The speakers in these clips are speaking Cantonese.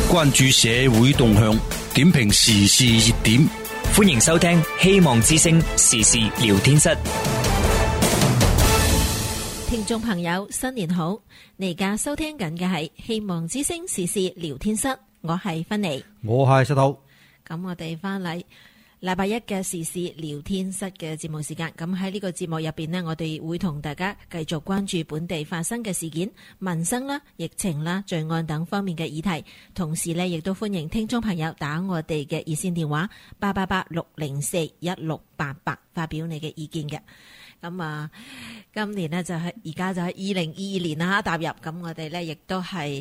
關注社會動向，點評時事熱點。 歡迎收聽希望之聲時事聊天室。 聽眾朋友，新年好！你而家收聽緊嘅係希望之聲時事聊天室，我係芬妮， 我係石頭。 咁我哋翻嚟禮拜一嘅時事聊天室嘅節目時間，咁喺呢個節目入邊呢，我哋會同大家繼續關注本地發生嘅事件、民生啦、疫情啦、罪案等方面嘅議題，同時呢，亦都歡迎聽眾朋友打我哋嘅熱線電話888-604-1688發表你嘅意見嘅。咁啊，今年呢，而家就係2022年啦，踏入咁我哋呢，亦都係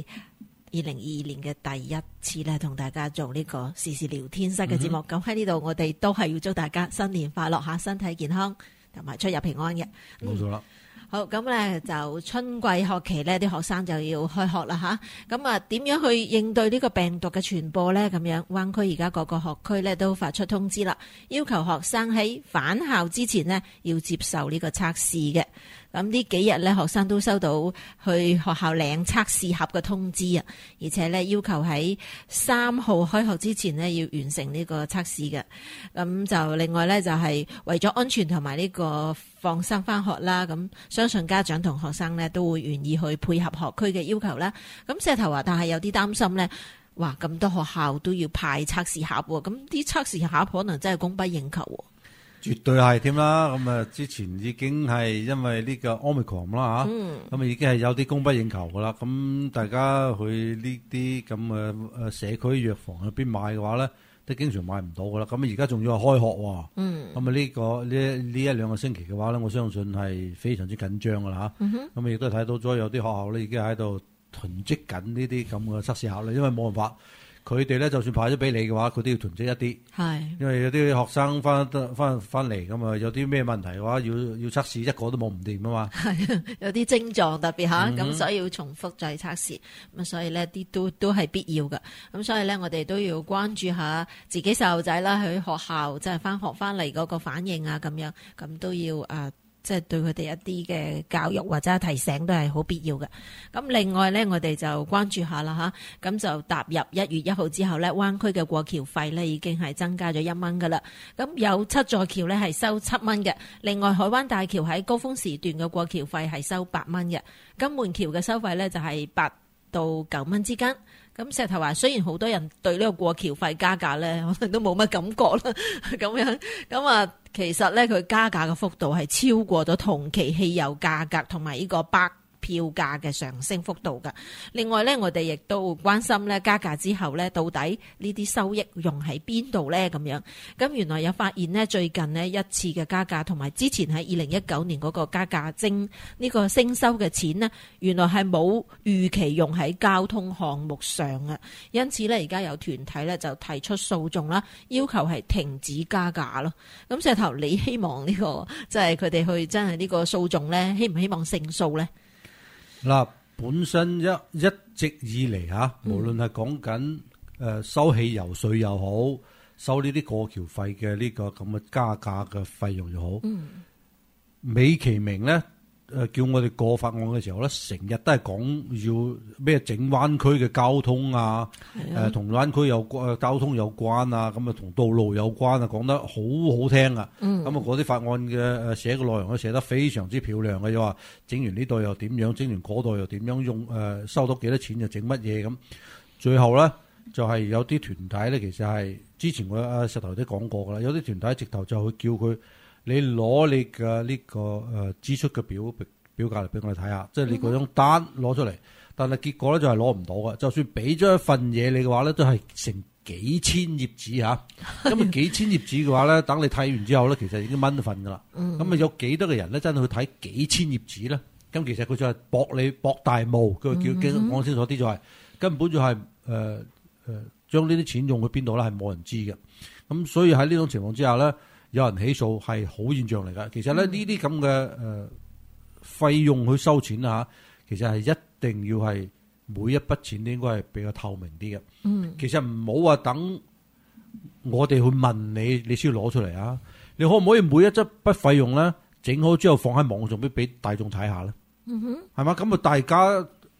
2022年嘅第一次咧，同大家做呢個時事聊天室嘅節目。咁喺呢度，我哋都係要祝大家新年快樂吓，身體健康同埋出入平安嘅。 冇錯啦。 好，咁咧就春季學期咧，啲學生就要開學啦吓。咁啊，點樣去應對呢個病毒嘅傳播咧？咁樣，灣區而家各個學區咧都發出通知啦，要求學生喺返校之前呢要接受呢個測試嘅。咁呢幾日咧，學生都收到去學校領測試盒嘅通知啊，而且咧要求喺3號開學之前呢要完成呢個測試嘅。咁就另外咧就係為咗安全同埋呢個放生翻學啦，咁相信家長同學生呢都會願意去配合學區嘅要求啦。咁石頭話，但係有啲擔心呢，哇咁多學校都要派測試盒喎，咁啲測試盒可能真係供不應求喎。 絕對係添啦，咁啊之前已經係因為呢個 Omicron 啦嚇，咁啊已經係有啲供不應求噶啦。咁大家去呢啲咁嘅社區藥房入邊買嘅話咧，都經常買唔到噶啦。咁而家仲要係開學喎，咁啊呢一兩個星期嘅話咧，我相信係非常之緊張噶啦嚇。咁亦都睇到咗有啲學校咧已經喺度囤積緊呢啲咁嘅測試盒啦，因為冇辦法。佢哋咧就算派咗俾你嘅話，佢都要囤積一啲，係因為有啲學生翻嚟咁啊，有啲咩問題嘅話，要測試一個都冇唔掂啊嘛， 係有啲症狀特別嚇，咁所以要重複再測試，咁所以呢啲都係必要嘅，咁所以咧我哋都要關注下自己細路仔啦，喺學校即係翻學翻嚟嗰個反應啊，咁樣咁都要即係對佢哋一啲嘅教育或者提醒都係好必要嘅。咁另外呢，我哋就關注下啦吓，咁就踏入1月1號之後呢，灣區嘅過橋費呢已經係增加咗1蚊噶啦。咁有7座橋呢係收7蚊嘅。另外海灣大橋喺高峰時段嘅過橋費係收8蚊嘅。金門橋嘅收費呢就係8到9蚊之間。咁石頭話，雖然好多人對呢個過橋費加價咧，可能都冇乜感覺啦，咁樣咁啊，其實咧佢加價嘅幅度係超過咗同期汽油價格同埋呢個北票價嘅上升幅度㗎。另外咧，我哋亦都關心咧加價之後咧，到底呢啲收益用喺邊度咧？咁樣咁原來有發現呢，最近呢一次嘅加價同埋之前喺2019年嗰個加價呢個徵收嘅錢呢，原來係冇預期用喺交通項目上啊。因此咧，而家有團體咧就提出訴訟啦，要求係停止加價咯。咁石頭，你希望呢個即係佢哋去真係呢個訴訟咧，希唔希望勝訴咧？ 嗱，本身一直以嚟嚇，無論係講緊收汽油稅又好，收呢啲過橋費嘅呢個咁嘅加價嘅費用又好，美其名咧叫我哋過法案嘅時候咧，成日都係講要咩整灣區嘅交通啊，同灣區交通有關啊，咁啊同道路有關啊，講得好好聽啊。咁啊嗰啲法案嘅寫嘅內容咧寫得非常之漂亮嘅，就話整完呢度又點樣，整完嗰度又點樣用收到幾多錢就整乜嘢咁。最後咧就係有啲團體咧，其實係之前我石頭都講過噶啦，有啲團體直頭就去叫佢。你攞你嘅呢個支出嘅表格嚟俾我哋睇下，即係你嗰張單攞出嚟，但係結果咧就係攞唔到嘅。就算俾咗一份嘢你嘅話咧，都係成幾千頁紙嚇。咁啊幾千頁紙嘅話咧，等你睇完之後咧，其實已經掹份㗎啦。咁啊有幾多個人咧真係去睇幾千頁紙咧？咁其實佢就係博大霧，佢叫講清楚啲就係根本就係將呢啲錢用去邊度咧，係冇人知嘅。咁所以喺呢種情況之下咧。有人起訴係好現象嚟㗎。其實咧呢啲咁嘅費用去收錢啊，其實係一定要係每一筆錢都應該係比較透明啲嘅。其實唔好話等我哋去問你，你先要攞出嚟啊。你可唔可以每一筆費用咧整好之後放喺網上俾大眾睇下咧？係嘛？咁啊大家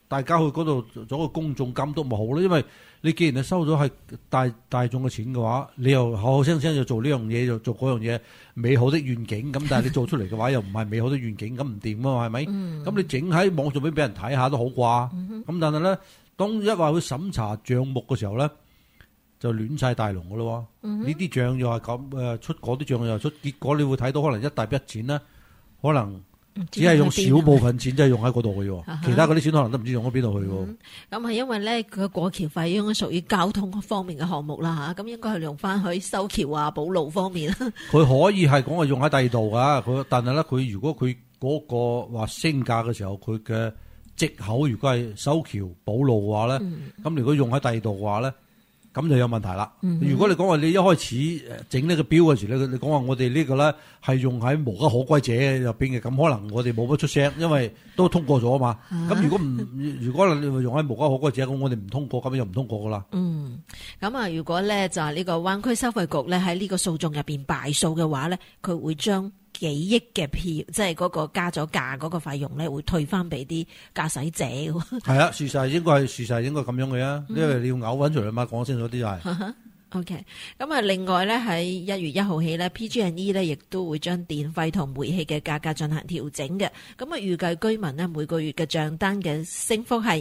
大家去嗰度做個公眾監督咪好咯，因為你既然你收咗係大眾嘅錢嘅話，你又口口聲聲就做呢樣嘢，又做嗰樣嘢，美好的願景咁，但係你做出嚟嘅話又唔係美好的願景，咁唔掂啊嘛，係咪？咁你整喺網上俾人睇下都好啩。咁但係咧，當一話去審查帳目嘅時候咧，就亂晒大龍噶咯。呢啲帳又係咁出，嗰啲帳又出，結果你會睇到可能一大筆錢咧，可能只係用少部分錢，即係用喺嗰度嘅喎，其他嗰啲錢可能都唔知用咗邊度去喎。 咁係因為咧，佢過橋費應該屬於交通方面嘅項目啦嚇，咁應該係用翻去修橋啊、補路方面。 佢可以係講係用喺第二度㗎，但係咧佢如果佢嗰個話升價嘅時候，佢嘅藉口如果係修橋補路嘅話咧，咁如果用喺第二度嘅話咧，咁就有問題啦。如果你講話你一開始整呢個標嘅時咧，你講話我哋呢個咧係用喺無家可歸者入邊嘅，咁可能我哋冇乜出聲，因為都通過咗啊嘛。咁如果你用喺無家可歸者，咁我哋唔通過，咁又唔通過噶啦。 咁啊，如果咧就係呢個灣區收費局咧喺呢個訴訟入邊敗訴嘅話咧，佢會將幾億嘅票，即係嗰個加咗價嗰個費用咧，會退翻俾啲駕駛者。 係啊，事實應該咁樣嘅啊，因為你要嘔揾出嚟嘛，講清楚啲就係。 OK， 咁啊，另外咧喺1月1號起咧 ，PG&E 咧亦都會將電費同煤氣嘅價格進行調整嘅。咁啊，預計居民呢每個月嘅賬單嘅升幅係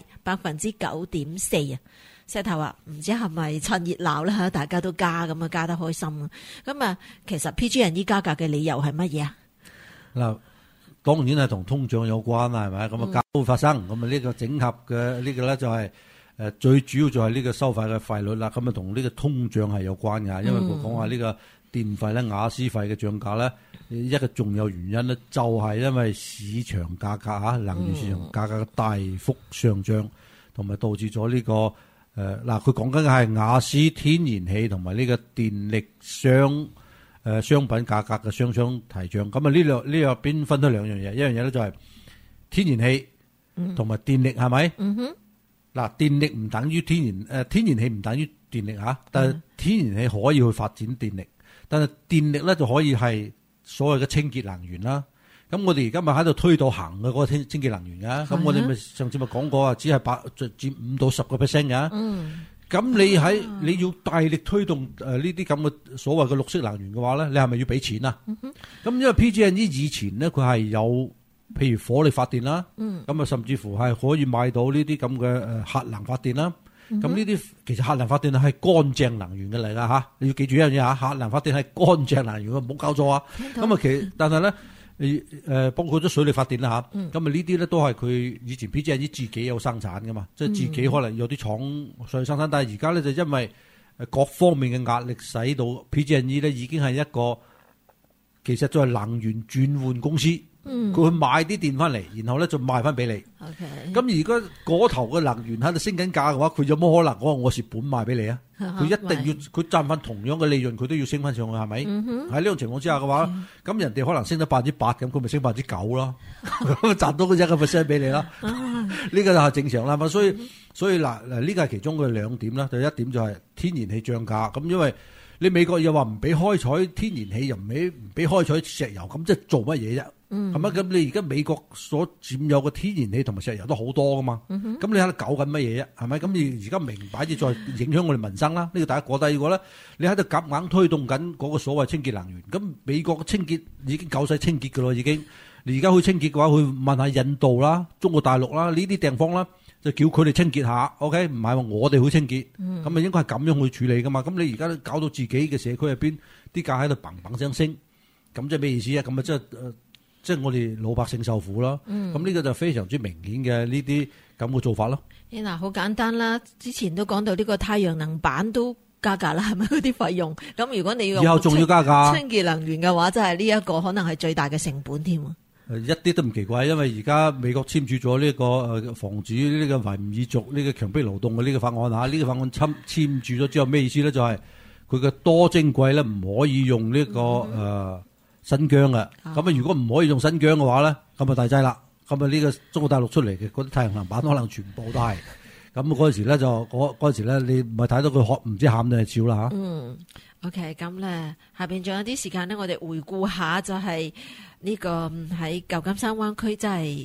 9.4%啊。石頭話唔知係咪趁熱鬧咧嚇，大家都加咁啊，加得開心啊！咁啊，其實 PG&E 加價嘅理由係乜嘢啊？ 嗱，當然係同通脹有關啦，係咪？咁啊，價會發生，咁啊呢個整合嘅呢個咧就係最主要就係呢個收費嘅費率啦。咁啊同呢個通脹係有關㗎，因為佢講話呢個電費咧、瓦斯費嘅漲價咧，一個重要原因咧就係因為市場價格嚇能源市場價格嘅大幅上漲，同埋導致咗呢個。佢講緊嘅係瓦斯、天然氣同埋呢個電力商品價格嘅雙雙提漲。咁啊呢兩邊分咗兩樣嘢，一樣嘢咧就係天然氣同埋電力，係咪？嗱，電力唔等於天然氣唔等於電力嚇，但係天然氣可以去發展電力，但係電力咧就可以係所謂嘅清潔能源啦。咁我哋而家咪喺度推到行嘅嗰個清潔能源㗎，咁我哋咪上次咪講過啊，只係佔5到10% 㗎。咁你要大力推動呢啲咁嘅所謂嘅綠色能源嘅話咧，你係咪要俾錢啊？咁因為 PG&E 以前咧佢係有譬如火力發電啦，咁啊甚至乎係可以買到呢啲咁嘅核能發電啦。咁呢啲其實核能發電係乾淨能源嘅嚟㗎嚇，你要記住一樣嘢嚇，核能發電係乾淨能源，唔好搞錯啊。咁啊但係咧。包括咗水力發電啦嚇，咁啊呢啲咧都係佢以前 PG&E 自己有生產噶嘛，即係自己可能有啲廠上去生產，但係而家咧就因為各方面嘅壓力，使到 PG&E 咧已經係一個其實就係能源轉換公司，佢去買啲電翻嚟，然後咧就賣翻俾你。咁如果嗰頭嘅能源喺度升緊價嘅話，佢有冇可能我蝕本賣俾你啊？佢一定要佢賺翻同樣嘅利潤，佢都要升翻上去，係咪？喺呢種情況之下嘅話，咁人哋可能升得8%，咁佢咪升9%咯，賺到嗰1% 俾你啦。呢個就係正常啦。咁所以嗱呢個係其中嘅兩點啦。第一點就係天然氣漲價，咁因為你美國又話唔俾開採天然氣，又唔俾開採石油，咁即係做乜嘢啫？係咪？咁你而家美國所佔有嘅天然氣同埋石油都好多噶嘛？咁你喺度搞緊乜嘢啫？係咪？咁你而家明擺住再影響我哋民生啦。呢個第一個，第二個咧，你喺度夾硬推動緊嗰個所謂清潔能源。咁美國嘅清潔已經夠晒清潔噶咯，已經。你而家去清潔嘅話，去問下印度啦、中國大陸啦呢啲地方啦，就叫佢哋清潔下。OK，唔係話我哋去清潔，咁啊應該係咁樣去處理噶嘛。咁你而家搞到自己嘅社區入邊啲價喺度砰砰聲升，咁即係咩意思啊？咁啊即係我哋老百姓受苦咯。咁呢個就非常之明顯嘅呢啲咁嘅做法咯。 嗱，好簡單啦，之前都講到呢個太陽能板都加價啦，係咪嗰啲費用？咁如果你要以後仲要加價， 清潔能源嘅話，真係呢一個可能係最大嘅成本添。 一啲都唔奇怪，因為而家美國簽署咗呢個防止呢個維吾爾族呢個強迫勞動嘅呢個法案嚇，呢個法案簽署咗之後咩意思咧？就係佢嘅多晶硅咧唔可以用呢個新疆嘅，咁啊如果唔可以用新疆嘅話咧，咁啊大劑啦，咁啊呢個中國大陸出嚟嘅嗰啲太陽能板可能全部都係，咁嗰陣時咧就嗰陣時咧你唔係睇到佢唔知喊定係笑啦嚇。 OK， 咁咧下邊仲有啲時間咧，我哋回顧下就係呢個喺舊金山灣區，即係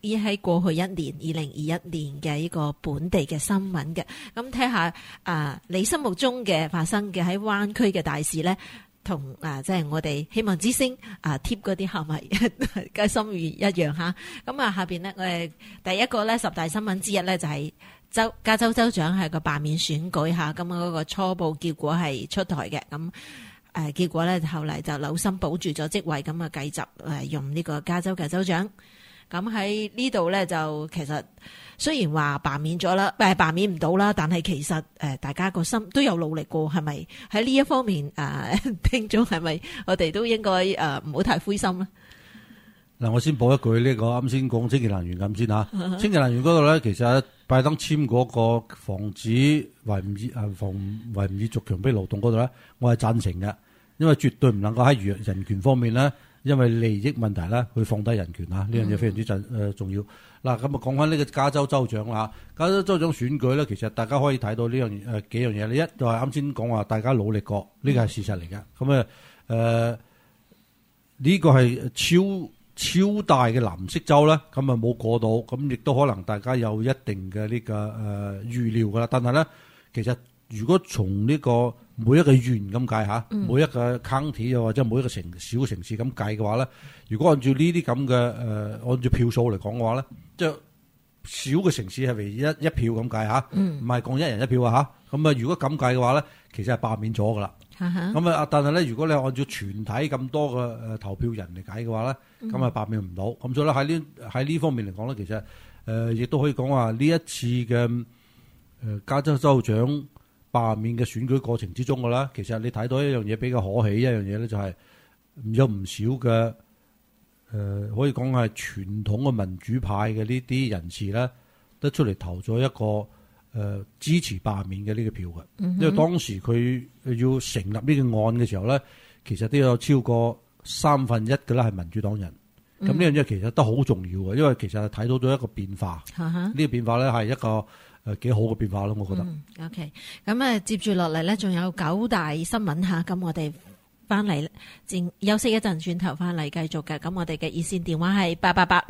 依喺過去一年2021年嘅呢個本地嘅新聞嘅，咁睇下你心目中嘅發生嘅喺灣區嘅大事咧，同即係我哋希望之星貼嗰啲係咪嘅心願一樣嚇？咁下邊咧，我哋第一個咧10大新聞之一咧就係加州州長係個罷免選舉嚇，咁嗰個初步結果係出台嘅，咁結果咧後嚟就紐森保住咗職位，咁啊繼續用呢個加州嘅州長。咁喺呢度咧就其實雖然話罷免咗啦，罷免唔到啦，但係其實大家個心都有努力過，係咪喺呢一方面聽眾係咪我哋都應該唔好太灰心咧？ 嗱，我先補一句呢個啱先講清潔能源咁先嚇。清潔能源嗰度咧，其實拜登簽嗰個防止維吾爾族強迫勞動嗰度咧，我係贊成嘅，因為絕對唔能夠喺人權方面咧，因為利益問題咧，去放低人權啊！呢樣嘢非常之重要。嗱，咁啊講翻呢個加州州長啦，加州州長選舉咧，其實大家可以睇到呢樣幾樣嘢。你一就係啱先講話，大家努力過，呢個係事實嚟嘅。咁呢個係超大嘅藍色州咧，咁啊冇過到，咁亦都可能大家有一定嘅呢個預料噶啦。但係咧，其實如果從呢個每一個縣咁計嚇，每一個 county 又或者每一個小城市咁計嘅話咧，如果按照呢啲咁嘅按照票數嚟講嘅話咧，即係小嘅城市係為一票咁計嚇，唔係講一人一票啊嚇。咁啊，如果咁計嘅話咧，其實係罷免咗噶啦。咁啊，但係咧，如果你按照全體咁多嘅投票人嚟計嘅話咧，咁啊罷免唔到。咁所以咧喺呢方面嚟講咧，其實亦都可以講話呢一次嘅加州州長罷免嘅選舉過程之中嘅啦，其實你睇到一樣嘢比較可喜，一樣嘢咧就係有唔少嘅可以講係傳統嘅民主派嘅呢啲人士咧，都出嚟投咗一個支持罷免嘅呢個票嘅，因為當時佢要成立呢個案嘅時候咧，其實都有超過1/3嘅啦係民主黨人。咁呢樣嘢其實都好重要嘅，因為其實係睇到咗一個變化。呢個變化咧係一個幾好嘅變化咯，我覺得。 OK， 咁接住落嚟咧，仲有9大新聞嚇，咁我哋翻嚟休息一陣，轉頭翻嚟繼續嘅。咁我哋嘅熱線電話係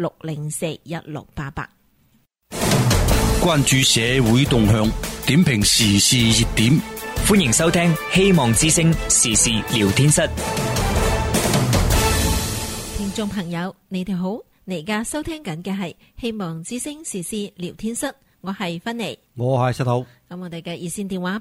888-604-1688。 關注社會動向，點評時事熱點， 歡迎收聽希望之聲時事聊天室。 聽眾朋友，你哋好，你而家收聽緊嘅係希望之聲時事聊天室，我係芬妮， 我係石頭。 咁我哋嘅熱線電話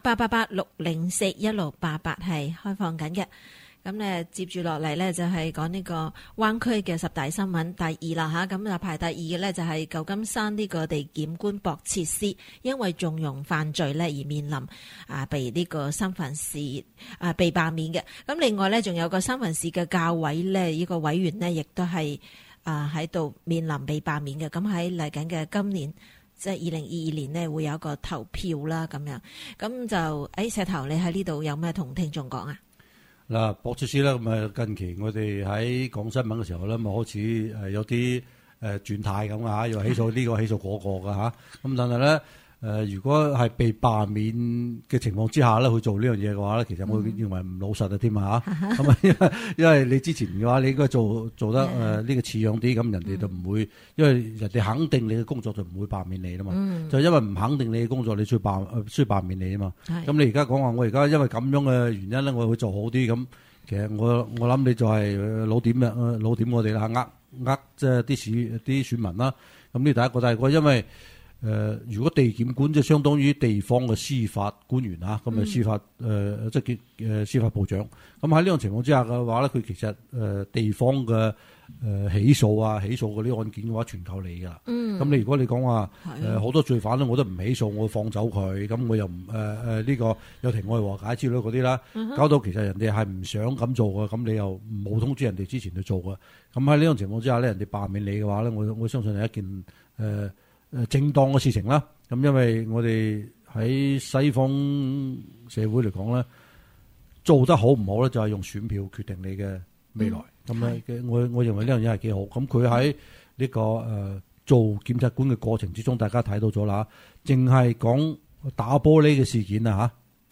888-604-1688係開放緊嘅。咁咧接住落嚟咧就係講呢個灣區嘅10大新聞第2啦嚇，咁就排第2嘅咧就係舊金山呢個地檢官博切斯，因為縱容犯罪咧而面臨被呢個三藩市被罷免嘅。咁另外咧仲有個三藩市嘅教委咧，呢個委員呢亦都係喺度面臨被罷免嘅。咁喺嚟緊嘅今年即係2022年呢會有一個投票啦咁樣。咁就石頭，你喺呢度有咩同聽眾講啊？ 嗱，博切斯咧，咁啊近期我哋喺講新聞嘅時候咧，咪開始有啲轉態咁啊，又起訴呢個起訴嗰個㗎嚇。咁但係咧如果係被罷免嘅情況之下咧，去做呢樣嘢嘅話咧，其實我認為唔老實啊添啊嚇。咁啊，因為你之前嘅話，你應該做得呢個似樣啲，咁人哋就唔會，因為人哋肯定你嘅工作就唔會罷免你啦嘛。就因為唔肯定你嘅工作，你需要罷免你啊嘛。咁你而家講話，我而家因為咁樣嘅原因咧，我會做好啲咁。其實我諗你就係老點我哋啦，即係啲選民啦。咁呢第一個，第二個因為。如果地檢官即係相當於地方嘅司法官員啊，咁啊司法即係司法部長。咁喺呢種情況之下嘅話咧，佢其實地方嘅起訴嗰啲案件嘅話，全靠你噶。咁你如果你講話好多罪犯咧，我都唔起訴，我放走佢，咁我又唔呢個有庭外和解之類嗰啲啦，搞到其實人哋係唔想咁做嘅，咁你又冇通知人哋之前去做嘅。咁喺呢種情況之下咧，人哋罷免你嘅話咧，我相信係一件正當嘅事情啦，咁因為我哋喺西方社會嚟講咧，做得好唔好咧，就係用選票決定你嘅未來。咁我認為呢樣嘢係幾好。咁佢喺呢個做檢察官嘅過程之中，大家睇到咗啦，淨係講打玻璃嘅事件啊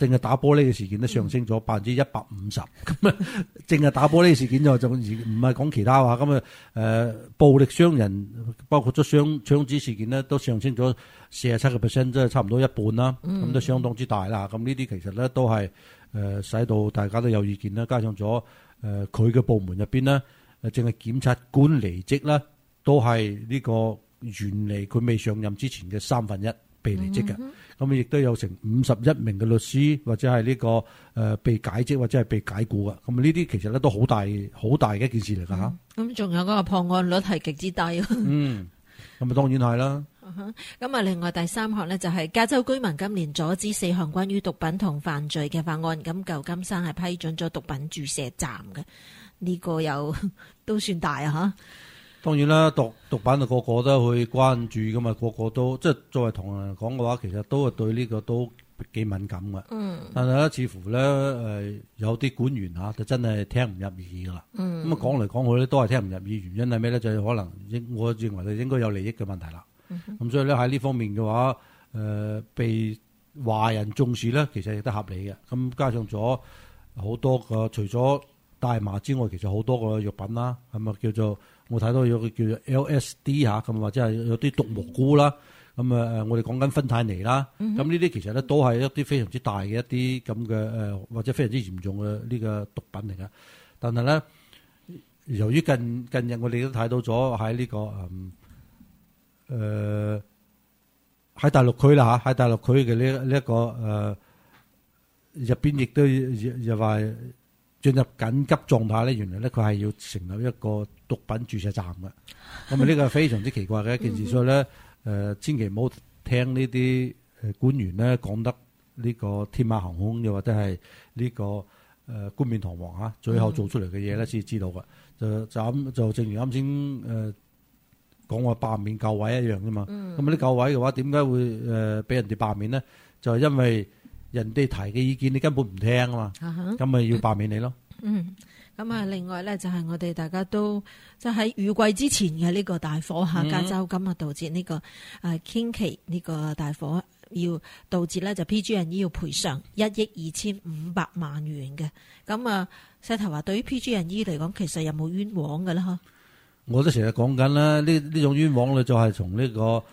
淨係打玻璃嘅事件都上升咗150%，咁啊，淨係打玻璃嘅事件就唔係講其他話，咁啊暴力傷人，包括咗槍支事件咧，都上升咗47%，即係差唔多一半啦，咁都相當之大啦。咁呢啲其實咧都係使到大家都有意見啦，加上咗佢嘅部門入邊咧，淨係檢察官離職啦，都係呢個原嚟佢未上任之前嘅1/3被離職嘅。咁亦都有成51名嘅律師或者係呢個被解職或者係被解僱嘅。咁呢啲其實咧都好大嘅一件事嚟㗎嚇。 咁仲有嗰個破案率係極之低。 咁啊當然係啦。 咁啊，另外第三項呢，就係加州居民今年阻止4項關於毒品同犯罪嘅法案。咁舊金山係批准咗毒品注射站嘅，呢個又都算大啊嚇。 當然啦，毒品啊個個都去關注噶嘛，個個都即係作為同人講嘅話，其實都係對呢個都幾敏感嘅。但係咧，似乎咧有啲官員嚇就真係聽唔入耳噶啦。咁啊講嚟講去咧都係聽唔入耳，原因係咩咧？就係可能我認為佢應該有利益嘅問題啦。咁所以咧喺呢方面嘅話，被華人重視咧，其實亦都合理嘅。咁加上咗好多個除咗大麻之外，其實好多個藥品啦，咁啊叫做我睇到有個叫做 LSD 嚇，咁或者係有啲毒蘑菇啦，咁我哋講緊芬太尼啦，咁呢啲其實咧都係一啲非常之大嘅一啲咁嘅或者非常之嚴重嘅呢個毒品嚟嘅。但係咧，由於近日我哋都睇到咗喺呢個喺大陸區啦嚇，喺大陸區嘅呢一個入邊亦都又話進入緊急狀態咧，原來咧佢係要成立一個毒品注射站嘅，咁啊呢個係非常之奇怪嘅一件事，所以咧千祈唔好聽呢啲官員咧講得呢個天馬行空，又或者係呢個冠冕堂皇嚇，最後做出嚟嘅嘢咧先知道嘅，就正如啱先講話罷免教委一樣啫嘛。咁啊啲教委嘅話點解會俾人哋罷免咧？就係因為人哋提嘅意見你根本唔聽啊嘛，咁咪要罷免你咯。 咁啊，另外咧就係我哋大家都即係喺雨季之前嘅呢個大火嚇，加州今日導致呢個Kincade呢個大火，要導致咧就 PG&E 要賠償1億2500萬元嘅。咁啊，石頭話對於 PG&E 嚟講，其實有冇冤枉嘅啦？ 我都成日講緊啦，呢種冤枉咧就係從呢個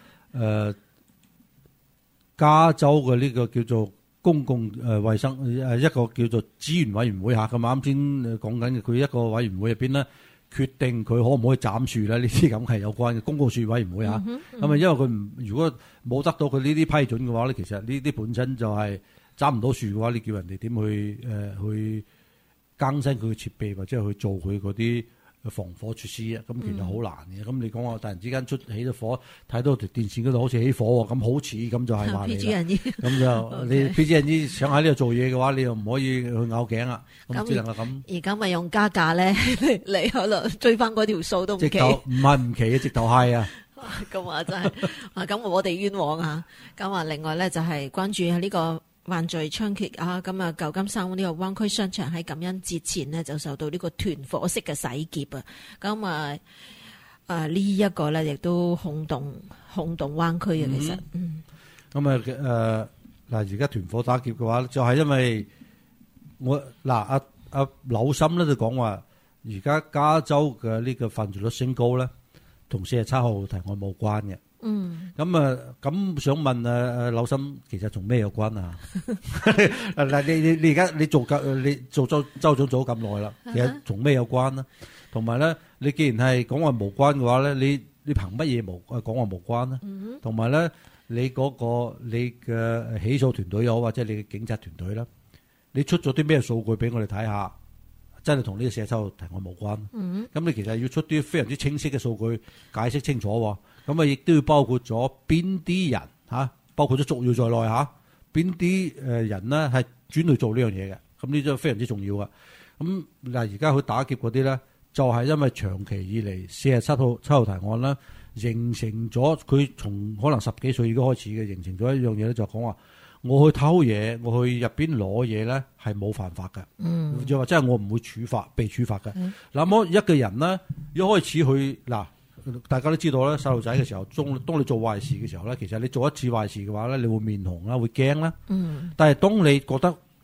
加州嘅呢個叫做公共衛生一個叫做資源委員會嚇，咁啱先講緊嘅佢一個委員會入邊呢，決定佢可唔可以斬樹咧？呢啲咁係有關嘅公共樹委員會嚇。咁啊，因為佢如果冇得到佢呢啲批准嘅話咧，其實呢啲本身就係斬唔到樹嘅話，你叫人哋點去更新佢嘅設備或者去做佢嗰啲防火措施啊？咁其實好難嘅。咁你講話突然之間起咗火，睇到條電線嗰度好似起火喎，咁好似咁就係話你啦。咁就你 PG&E 想喺呢度做嘢嘅話，你又唔可以去咬頸啊。咁只能夠咁。而家咪用加價咧嚟可能追翻嗰條數都唔奇。 直頭唔係唔奇嘅，直頭係啊。 咁啊真係咁我哋冤枉啊！咁啊另外咧就係關注呢個犯罪猖獗啊！咁啊，舊金山呢個灣區商場喺感恩節前呢，就受到呢個團伙式嘅洗劫啊！咁呢一個咧亦都轟動灣區嘅其實。 咁嗱，而家團伙打劫嘅話，就係因為我阿柳森咧就講話，而家加州嘅呢個犯罪率升高咧，同47號提案冇關嘅。咁想問柳森，其實同咩有關啊？嗱，你而家你做州長做咗咁耐啦，其實同咩有關呢？同埋咧，你既然係講話無關嘅話咧，你憑乜嘢講話無關呢？同埋咧，你嗰個你嘅起訴團隊又好，或者你嘅警察團隊啦，你出咗啲咩數據俾我哋睇下？真係同呢個47號提案無關。咁你其實要出啲非常之清晰嘅數據解釋清楚喎。咁啊，亦都要包括咗邊啲人嚇，包括咗族裔在內嚇，邊啲人呢係專去做呢樣嘢嘅。咁呢啲非常之重要嘅。咁嗱，而家佢打劫嗰啲咧，就係因為長期以嚟47號提案啦，形成咗佢從可能10幾歲已經開始嘅，形成咗一樣嘢咧，就講話我去偷嘢，我去入邊攞嘢咧係冇犯法嘅。又或者係我唔會被處罰嘅。那麼一個人呢，一開始去嗱。大家都知道咧，細路仔嘅時候，當你做壞事嘅時候咧，其實你做一次壞事嘅話咧，你會面紅啦，會驚啦。但係當你覺得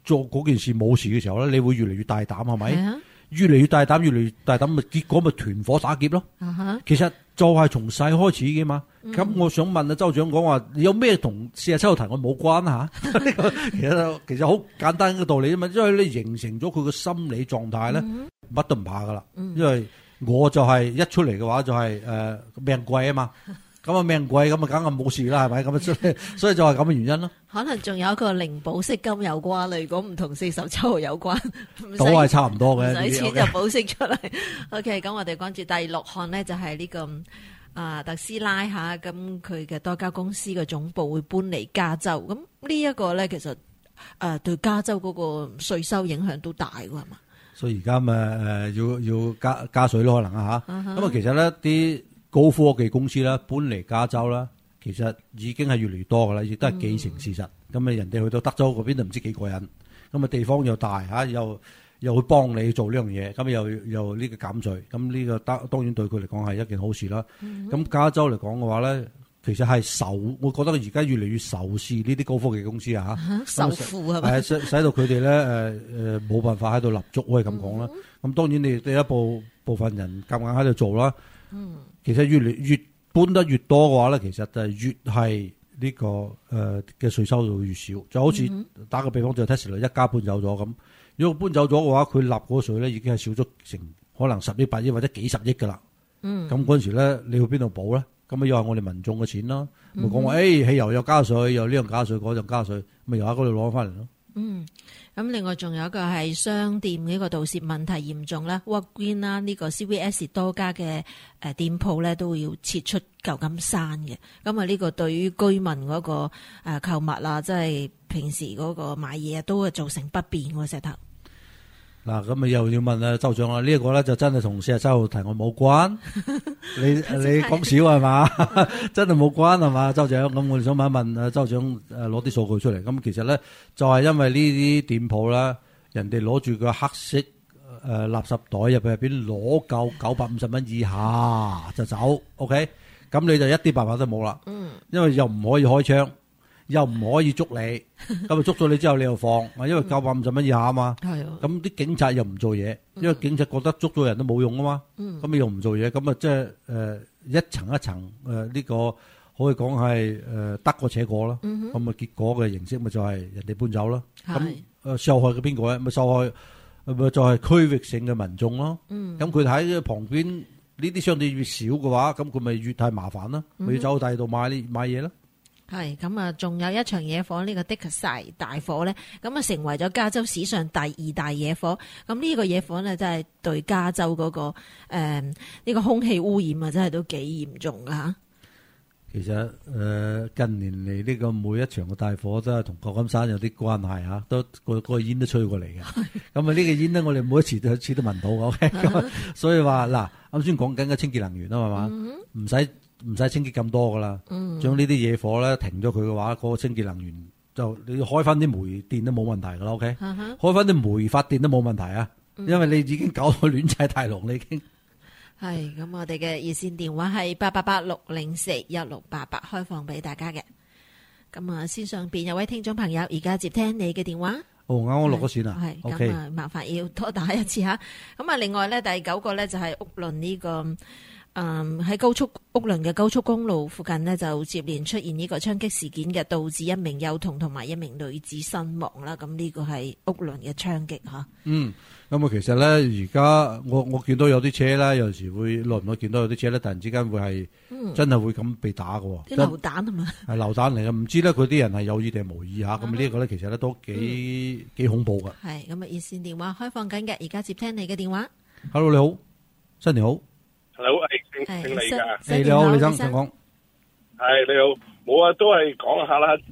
做嗰件事冇事嘅時候咧，你會越嚟越大膽，係咪？ 係啊， 越嚟越大膽，越嚟越大膽，咪結果咪團伙打劫咯。其實就係從細開始嘅嘛。咁我想問啊，州長講話有咩同47號提案冇關啊？嚇，呢個其實好簡單嘅道理啊嘛，因為你形成咗佢個心理狀態咧，乜都唔怕噶啦。因為我就係一出嚟嘅話就係命貴啊嘛。咁啊命貴，咁啊梗係冇事啦，係咪？咁所以就係咁嘅原因咯。 可能仲有一個零保釋金有關啦，如果唔同47號有關， 都係差唔多嘅， 唔使錢就保釋出嚟。OK， 咁我哋關注第6項呢，就係呢個特斯拉嚇，咁佢嘅多家公司嘅總部會搬嚟加州。咁呢一個咧，其實對加州嗰個稅收影響都大㗎，係嘛？所以而家咪要加稅咯，可能啊嚇。咁其實咧啲高科技公司啦，搬嚟加州啦，其實已經係越嚟越多噶啦，亦都係既成事實。咁人哋去到德州嗰邊都唔知幾過癮，咁地方又大嚇，又會幫你做呢樣嘢，咁又呢個減稅，咁呢個當然對佢嚟講係一件好事啦。咁加州嚟講嘅話咧，其實係我覺得而家越嚟越仇視呢啲高科技公司啊嚇，仇富係咪？使到佢哋咧冇辦法喺度立足，可以咁講啦。咁當然你第一部分人夾硬喺度做啦。其實越搬得越多嘅話咧，其實就係越係呢個嘅稅收就會越少。就好似打個比方，就 Tesla 一家搬走咗咁。如果搬走咗嘅話，佢納嗰個稅咧已經係少咗成可能10億、8億或者幾十億噶啦。咁嗰陣時咧，你去邊度補咧？咁又係我哋民眾嘅錢啦。咪講話汽油又加稅，又呢樣加稅，嗰樣加稅，咪又喺嗰度攞翻嚟咯。咁另外仲有一個係商店呢個盜竊問題嚴重啦 ，Walgreens 啦，呢個 CVS 多家嘅店鋪咧都要撤出舊金山嘅。咁啊呢個對於居民嗰個購物啊，即係平時嗰個買嘢都係造成不便喎，石頭。嗱，咁啊又要問啊州長啦，呢一個咧就真係同47號提案冇關，你講少係嘛？真係冇關係嘛，州長？咁我哋想問一問啊州長攞啲數據出嚟。咁其實咧就係因為呢啲店鋪啦，人哋攞住個黑色垃圾袋入邊攞夠950蚊以下就走 ，OK？ 咁你就一啲辦法都冇啦，因為又唔可以開槍。又唔可以捉你，咁捉咗你之後你又放，因為950蚊以下啊嘛。咁啲警察又唔做嘢，因為警察覺得捉咗人都冇用啊嘛。咁你又唔做嘢，咁啊即係一層一層呢個可以講係得過且過啦。咁啊結果嘅形式咪就係人哋搬走啦。咁受害嘅邊個咧？咪受害咪就係區域性嘅民眾咯。咁佢喺旁邊呢啲商店越少嘅話，咁佢咪越太麻煩啦，咪要走到第二度買嘢啦。係咁啊，仲有一場野火，呢個迪克薩大火咧，咁啊成為咗加州史上第2大野火。咁呢個野火咧，真係對加州嗰個呢個空氣污染啊，真係都幾嚴重噶吓。其實近年嚟呢個每一場嘅大火都係同舊金山有啲關係吓，都個煙都吹過嚟嘅。咁啊呢個煙咧，我哋每一次都聞到嘅。OK，所以話嗱，啱先講緊嘅清潔能源啊嘛，唔使清潔咁多噶啦，將呢啲野火咧停咗佢嘅話，嗰個清潔能源就你開翻啲煤電都冇問題噶啦。OK，開翻啲煤發電都冇問題啊，因為你已經搞到亂晒大龍，你已經係咁。我哋嘅熱線電話係888-604-1688，開放俾大家嘅。咁啊，線上邊有位聽眾朋友，而家接聽你嘅電話。啱我落咗線啦，係咁啊，麻煩要多打一次吓。咁啊，另外咧第9個咧就係屋崙呢個。喺屋崙嘅高速公路附近呢，就接連出現呢個槍擊事件嘅，導致1名幼童同埋1名女子身亡啦。咁呢個係屋崙嘅槍擊吓。咁啊，其實咧而家我見到有啲車咧，有時會耐唔耐見到有啲車咧，突然之間會係真係會咁被打嘅。啲流彈係嘛？係流彈嚟嘅，唔知咧佢啲人係有意定係無意吓。咁呢個咧其實咧都幾恐怖噶。係咁啊，熱線電話開放緊嘅，而家接聽你嘅電話。Hello， 你好，新年好。Hello， 姓李噶。你好，李生，請講。係你好，冇啊，都係講下啦，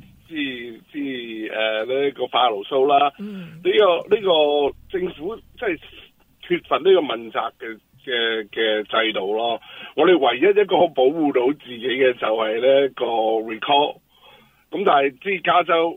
呢個化爐數啦。呢個政府即係缺乏呢個問責嘅制度咯。我哋唯一一個可保護到自己嘅就係呢個 recall。咁但係加州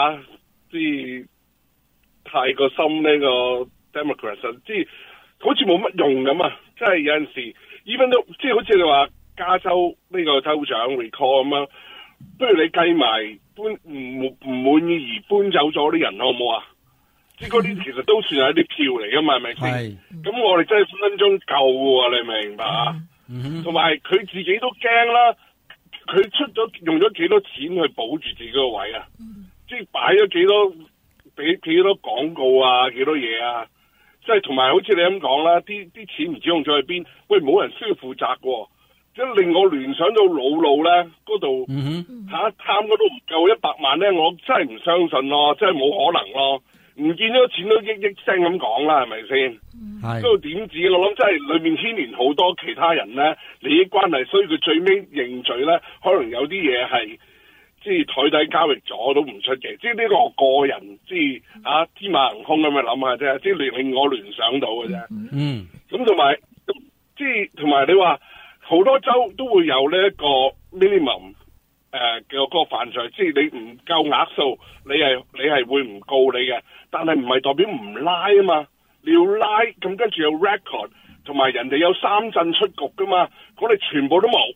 太過深呢個 Democrats， 好似冇乜用咁啊！即係有陣時。even 都即係好似你話加州呢個州長 recall 咁樣，不如你計埋唔滿意而搬走咗啲人好唔好啊？ 即係嗰啲其實都算係一啲票嚟噶嘛，係咪先？ 係。 咁我哋真係分分鐘夠嘅喎，你明唔明白啊？同埋佢自己都驚啦，佢用咗幾多錢去保住自己個位啊？即係擺咗幾多，俾幾多廣告啊，幾多嘢啊？即係同埋好似你咁講啦，啲錢唔知用咗去邊？喂，冇人需要負責喎。即係令我聯想到老路咧，嗰度貪嗰都唔夠100萬咧，我真係唔相信咯，真係冇可能咯。唔見咗錢都億聲咁講啦，係咪先？嗰度點止？我諗真係裏面牽連好多其他人咧，利益關係，所以佢最尾認罪咧，可能有啲嘢係即係台底交易咗都唔出奇。即係呢個個人，即係天馬行空咁樣諗下啫，即係令我聯想到嘅啫。咁同埋即係同埋你話。好多州都會有呢一個 minimum 嘅嗰個犯罪，即係你唔夠額數，你係會唔告你嘅，但係唔係代表唔拉啊嘛，你要拉咁跟住有 record， 同埋人哋有3陣出局噶嘛，我哋全部都冇，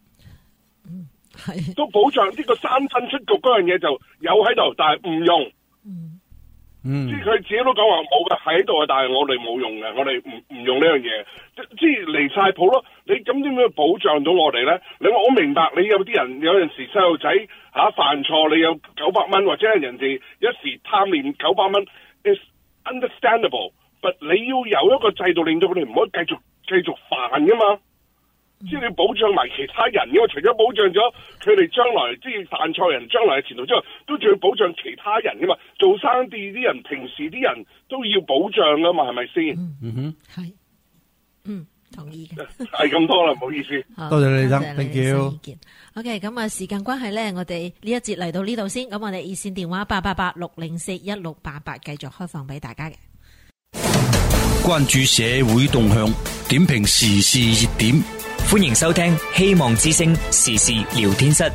都保障呢個3陣出局嗰樣嘢就有喺度，但係唔用。即係佢自己都講話冇嘅喺度啊，但係我哋冇用嘅，我哋唔用呢樣嘢，即係離晒譜咯。你咁點樣保障到我哋咧？你話我明白，你有啲人有陣時細路仔犯錯，你有900蚊或者係人哋一時貪念900蚊 is understandable，but 你要有一個制度令到佢哋唔可以繼續犯噶嘛。即係你要保障埋其他人，因為除咗保障咗佢哋將來即係犯錯人將來嘅前途之外，都仲要保障其他人噶嘛。做生意啲人、平時啲人都要保障噶嘛，係咪先？ 係，同意嘅。 係咁多啦，唔好意思。 多謝你生 ，thank you。 OK， 咁啊，時間關係咧，我哋呢一節嚟到呢度先。咁我哋熱線電話888-604-1688繼續開放俾大家嘅。 關注社會動向，點評時事熱點。 歡迎收聽希望之聲時事聊天室。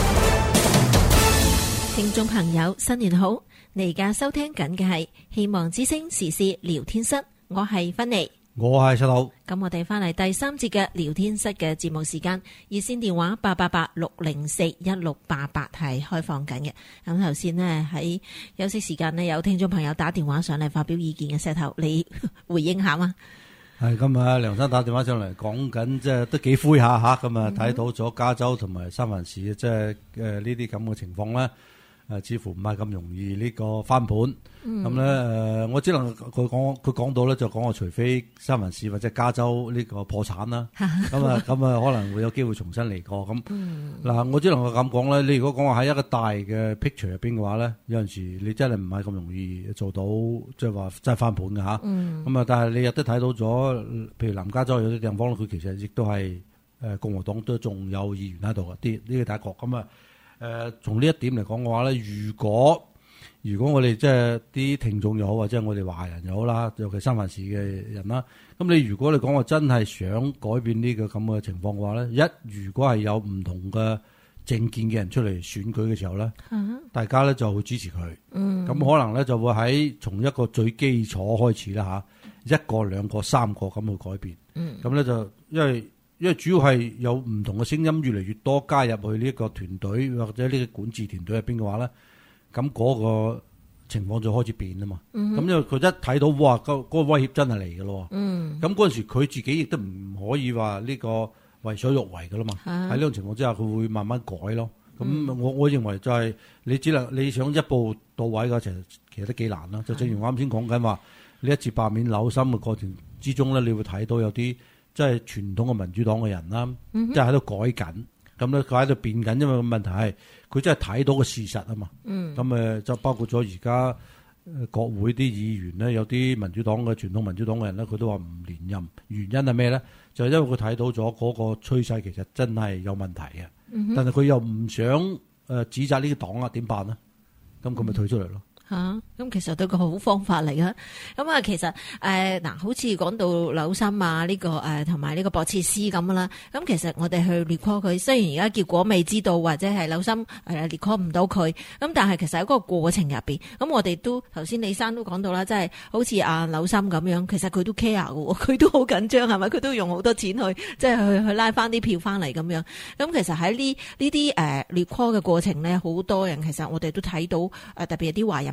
聽眾朋友，新年好！你而家收聽緊嘅係希望之聲時事聊天室，我係芬妮， 我係七號。 咁我哋翻嚟第3節嘅聊天室嘅節目時間，熱線電話888-604-1688係開放緊嘅。咁頭先呢，喺休息時間呢，有聽眾朋友打電話上嚟發表意見嘅，石頭你回應下嘛？ 係今日梁生打電話上嚟講緊，即係都幾灰下吓，咁啊睇到咗加州同埋三藩市，即係呢啲咁嘅情況咧，似乎唔係咁容易呢個翻盤。咁咧我只能佢講到咧，就講話除非三藩市或者加州呢個破產啦，咁啊可能會有機會重新嚟過。咁嗱，我只能夠咁講咧。你如果講話喺一個大嘅 picture 入邊嘅話咧，有陣時你真係唔係咁容易做到，即係話真係翻盤嘅吓。咁啊，但係你亦都睇到咗，譬如南加州有啲地方，佢其實亦都係共和黨都仲有議員喺度嘅，呢個大國。咁啊從呢一點嚟講嘅話咧，如果我哋即係啲聽眾又好，或者我哋華人又好啦，尤其三藩市嘅人啦，咁如果你講話真係想改變呢個咁嘅情況嘅話咧，如果係有唔同嘅政見嘅人出嚟選舉嘅時候咧，大家咧就會支持佢。咁可能咧就會從一個最基礎開始啦嚇，1個、2個、3個咁去改變。咁咧就因為主要係有唔同嘅聲音越嚟越多加入去呢一個團隊或者呢個管治團隊入邊嘅話咧，咁嗰個情況就開始變啊嘛。咁因為佢一睇到哇，嗰個威脅真係嚟嘅咯。咁嗰陣時佢自己亦都唔可以話呢個為所欲為嘅啦嘛。喺呢種情況之下，佢會慢慢改咯。咁我認為就係你想一步到位嘅，其實都幾難啦。就正如我啱先講緊話，呢一次罷免紐森嘅過程之中咧，你會睇到有啲即係傳統嘅民主黨嘅人啦，即係喺度改緊。咁咧佢喺度變緊，因為個問題係佢真係睇到個事實啊嘛。咁就包括咗而家國會啲議員咧，有啲民主黨嘅傳統民主黨嘅人咧，佢都話唔連任。原因係咩咧？就係因為佢睇到咗嗰個趨勢其實真係有問題嘅。但係佢又唔想指責呢啲黨啊，點辦呢？咁佢咪退出嚟咯。 咁其實都個好方法嚟噶。咁啊，其實好似講到紐森啊，呢個同埋呢個博切斯咁啦。咁其實我哋去 recall 佢，雖然而家結果未知道，或者係紐森recall 唔到佢，咁但係其實喺嗰個過程入邊，咁我哋都頭先李生都講到啦，即係好似阿紐森咁樣，其實佢都 care 嘅，佢都好緊張，係咪？佢都用好多錢去即係去拉翻啲票翻嚟咁樣。咁其實喺呢啲recall 嘅過程咧，好多人其實我哋都睇到特別係啲華人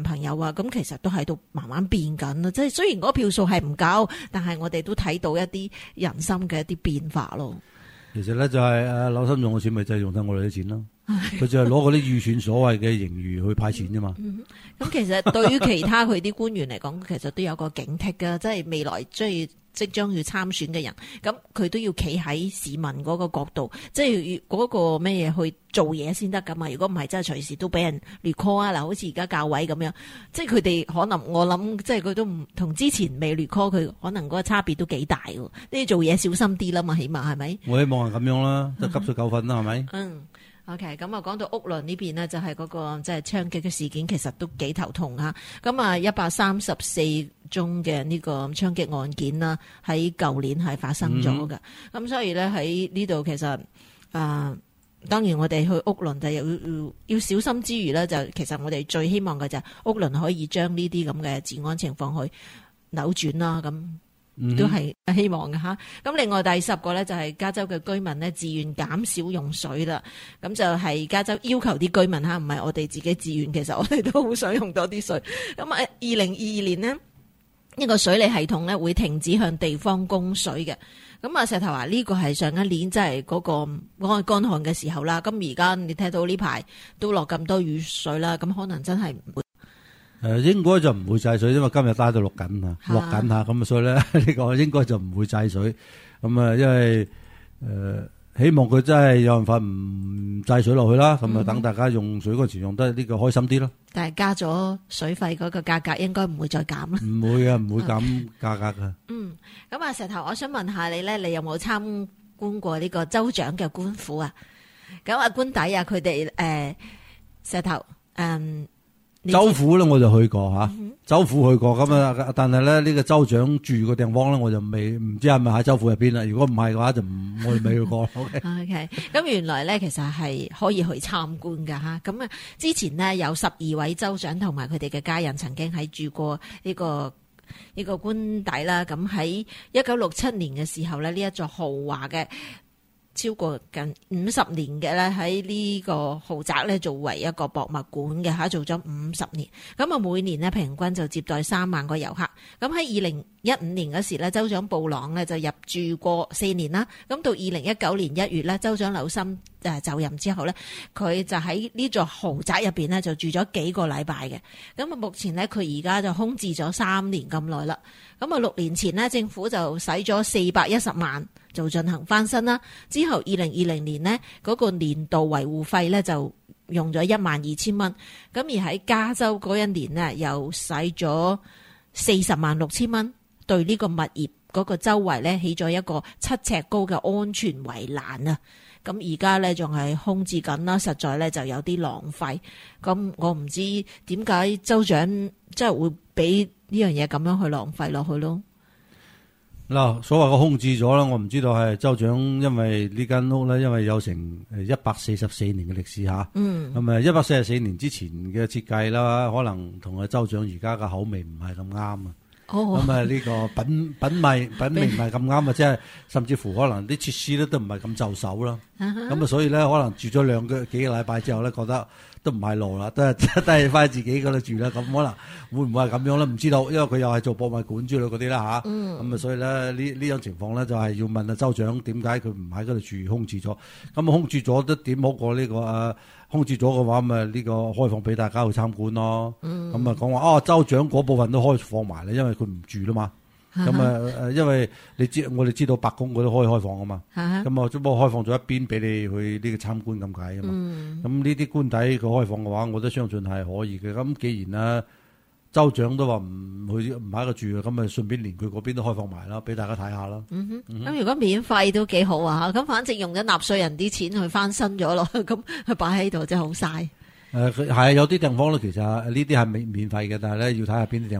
朋友啊，咁其實都喺度慢慢變緊啦。即係雖然嗰票數係唔夠，但係我哋都睇到一啲人心嘅一啲變化咯。 其實咧就係劉心用嘅錢咪就係用得我哋啲錢咯，佢就係攞嗰啲預算所謂嘅盈餘去派錢啫嘛。 咁其實對於其他佢啲官員嚟講，其實都有個警惕噶，即係未來即將要參選嘅人，咁佢都要企喺市民嗰個角度，即係嗰個咩嘢去做嘢先得噶嘛。如果唔係，真係隨時都俾人 recall 啊！嗱，好似而家教委咁樣，即係佢哋可能我諗，即係佢都唔同之前未 recall 佢，可能嗰個差別都幾大喎。呢啲做嘢小心啲啦嘛，起碼係咪？ 我希望係咁樣啦，即係急水9分啦，係咪？ OK， 咁啊，講到屋崙呢邊呢，就係嗰個即係槍擊嘅事件，其實都幾頭痛嚇。咁啊，134宗嘅呢個槍擊案件啦，喺舊年係發生咗嘅。咁所以咧喺呢度其實當然我哋去屋崙就要小心之餘咧，就其實我哋最希望嘅就係屋崙可以將呢啲咁嘅治安情況去扭轉啦。咁都係希望嘅吓。咁另外第10個咧就係加州嘅居民呢，自願減少用水啦。咁就係加州要求啲居民吓，唔係我哋自己自願。其實我哋都好想用多啲水。咁啊，2022年呢，呢個水利系統咧會停止向地方供水嘅。咁啊，石頭話呢個係上一年即係嗰個乾旱嘅時候啦。咁而家你睇到呢排都落咁多雨水啦，咁可能真係唔會。 應該就唔會制水，因為今日帶到落緊啊，咁所以咧呢個應該就唔會制水。咁啊，因為希望佢真係有辦法唔制水落去啦。咁啊，等大家用水嗰時用得呢個開心啲咯。 但係加咗水費嗰個價格應該唔會再減啦。 唔會嘅，唔會減價格嘅。 咁啊，石頭，我想問下你咧，你有冇參觀過呢個州長嘅官府啊？咁啊，官邸啊，佢哋石頭州府咧我就去過吓，州府去過咁啊，但係咧呢個州長住個地方咧我就唔知係咪喺州府入邊啦。如果唔係嘅話，我哋未去過。OK， 咁原來咧其實係可以去參觀噶吓。咁啊，之前呢，有12位州長同埋佢哋嘅家人曾經喺住過呢個官邸啦。咁喺1967年嘅時候咧，呢一座豪華嘅超過近50年嘅咧，喺呢個豪宅咧作為一個博物館嘅吓，做咗50年。咁啊，每年呢，平均就接待3萬個遊客。咁喺2015年嗰時咧，州長布朗咧就入住過4年啦。咁到2019年1月咧，州長紐森就任之後咧，佢就喺呢座豪宅入邊咧就住咗幾個禮拜嘅。咁啊，目前咧佢而家就空置咗3年咁耐啦。咁啊，6年前呢，政府就使咗410萬就進行翻新啦。之後2020年呢，嗰個年度維護費咧就用咗12000蚊。咁而喺加州嗰一年呢，又使咗406000蚊，對呢個物業嗰個周圍咧起咗一個7尺高嘅安全圍欄啊。咁而家咧仲係空置緊啦，實在咧就有啲浪費。咁我唔知點解州長即係會俾呢樣嘢咁樣去浪費落去咯。 嗱，所謂嘅空置咗啦，我唔知道係州長因為呢間屋咧，因為有成144年嘅歷史吓。咁啊144年之前嘅設計啦，可能同阿州長而家嘅口味唔係咁啱啊。咁啊呢個品味唔係咁啱啊，即係甚至乎可能啲設施咧都唔係咁就手啦。咁啊所以咧可能住咗幾個禮拜之後咧，覺得都唔係路啦，都係翻自己嗰度住啦。咁可能會唔會係咁樣咧？唔知道，因為佢又係做博物館之類嗰啲啦吓。咁啊所以咧呢種情況咧就係要問阿州長點解佢唔喺嗰度住，空置咗。咁空置咗都點好過呢個空置咗嘅話，咪呢個開放俾大家去參觀咯。咁啊講話州長嗰部分都開放埋啦，因為佢唔住啦嘛。咁啊因為我哋知道白宮佢都可以開放啊嘛。咁啊只不過開放咗一邊俾你去呢個參觀咁解啊嘛。咁呢啲官邸佢開放嘅話，我都相信係可以嘅。咁既然州長都話唔喺度住，咁咪順便連佢嗰邊都開放埋啦，俾大家睇下啦。 咁如果免費都幾好啊！咁反正用咗納稅人啲錢去翻新咗咯，咁佢擺喺度真係好嘥。 係有啲地方咧，其實呢啲係免費嘅，但係咧要睇下邊啲地方。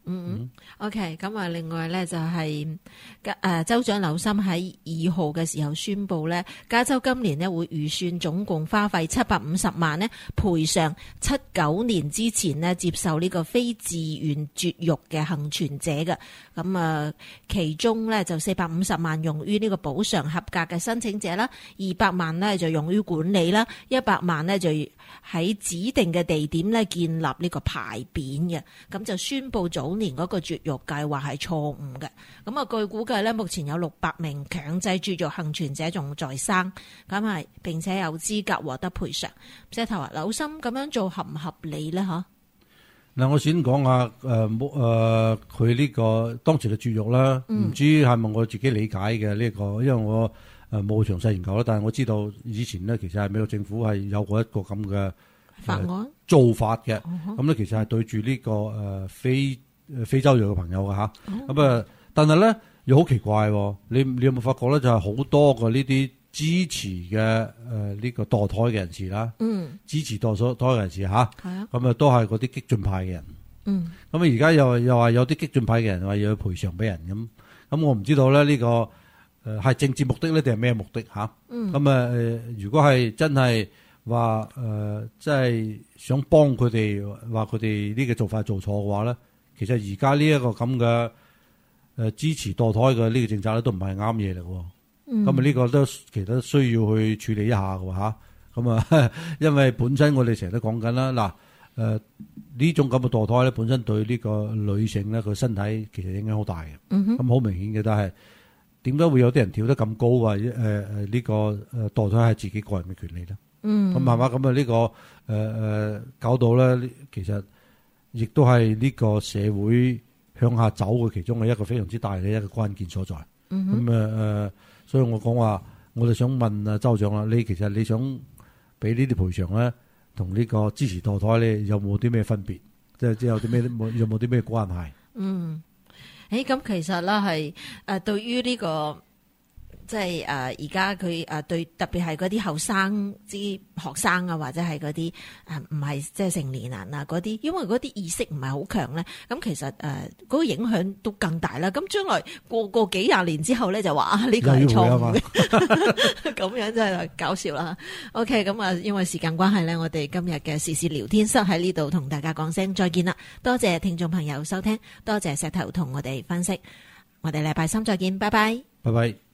OK， 咁啊，另外咧就係州長紐森喺2號嘅時候宣布咧，加州今年咧會預算總共花費750萬咧賠償79年之前咧接受呢個非自願絕育嘅幸存者嘅。咁啊，其中咧就450萬用於呢個補償合格嘅申請者啦，200萬咧就用於管理啦，100萬咧就喺指定嘅地點咧建立呢個牌匾嘅。咁就宣布早年嗰個絕育計劃係錯誤嘅。咁啊，據估計咧，目前有600名強制絕育幸存者仲在生，咁係並且有資格獲得賠償。石頭話紐森咁樣做合唔合理咧？吓， 嗱，我先講下佢呢個當時嘅絕育啦，唔知係咪我自己理解嘅呢個，因為我冇詳細研究啦。但係我知道以前咧，其實係美國政府係有過一個咁嘅法案做法嘅。咁咧其實係對住呢個非洲裔嘅朋友嘅吓。咁但係咧又好奇怪，你有冇發覺咧？就係好多個呢啲支持嘅呢個墮胎嘅人士啦，支持墮胎嘅人士吓，咁都係嗰啲激進派嘅人。咁而家又話有啲激進派嘅人話要賠償俾人咁我唔知道咧呢個係政治目的咧定係咩目的吓？如果係真係話即係想幫佢哋，話佢哋呢個做法做錯嘅話咧，其實而家呢一個咁嘅支持墮胎嘅呢個政策咧都唔係啱嘢嚟嘅。咁呢個都其實都需要去處理一下嘅吓。因為本身我哋成日都講緊啦，嗱呢種咁嘅墮胎咧，本身對呢個女性咧個身體其實影響好大嘅。咁好明顯嘅，但係點解會有啲人跳得咁高話呢個墮胎係自己個人嘅權利咧？咁係嘛？咁呢個搞到咧，其實亦都係呢個社會向下走嘅其中嘅一個非常之大嘅一個關鍵所在。所以我講話，我哋想問州長啦，其實你想俾呢啲賠償咧，同呢個支持墮胎咧，有冇啲咩分別？即係有啲咩有冇啲咩關係？ 咁其實咧係對於呢個。即係而家佢對特別係嗰啲後生啲學生啊，或者係嗰啲唔係即係成年人啊嗰啲，因為嗰啲意識唔係好強咧，咁其實嗰個影響都更大啦。咁將來過幾廿年之後咧，就話呢個係錯誤嘅，咁樣真係搞笑啦。OK， 咁因為時間關係咧，我哋今日嘅時事聊天室喺呢度同大家講聲再見啦。多謝聽眾朋友收聽，多謝石頭同我哋分析，我哋禮拜三再見，拜拜， 拜拜。